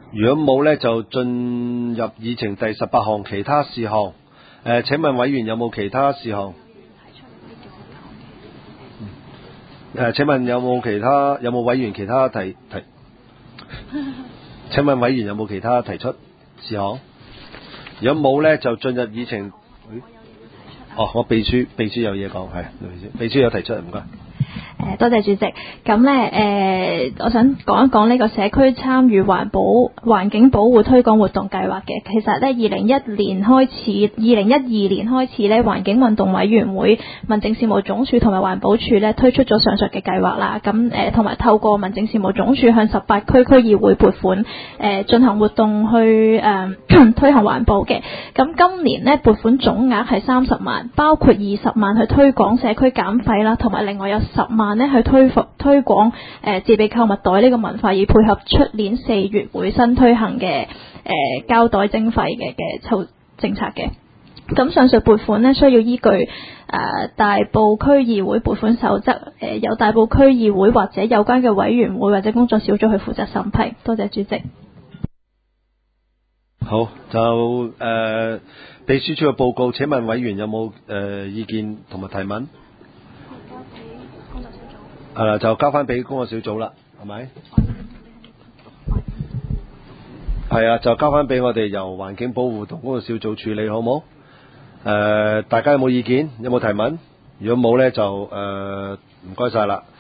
如果冇呢，就進入議程第18項其他事項。請問委員有冇其他事項？請問有冇委員其他提？請問委員有冇其他提出事項？如果冇呢，就進入議程。我秘書有嘢講，係秘書有提出，唔該。 多謝主席。咁咧，我想講一講呢個社區參與環境保護推廣活動計劃嘅。其實咧，2012年開始咧，環境運動委員會、民政事務總署同埋環保署咧推出咗上述嘅計劃啦。咁同埋透過民政事務總署向18區區議會撥款，進行活動去推行環保嘅。咁今年咧撥款總額係30萬，包括20萬去推廣社區減廢啦，同埋另外有10萬咧去推廣自備購物袋呢個文化，以配合出年4月會新推行嘅膠袋徵費嘅政策嘅。咁上述撥款呢，需要依據大埔區議會撥款守則，由大埔區議會或者有關嘅委員會或者工作小組去負責審批。多謝主席。 好，就秘書處嘅報告，請問委員有冇意見同埋提問？就交翻俾工作小組啦，係咪？係啊，就交翻俾我哋由環境保護同工作小組處理，好冇？大家有冇意見？有冇提問？如果冇呢，就唔該晒啦。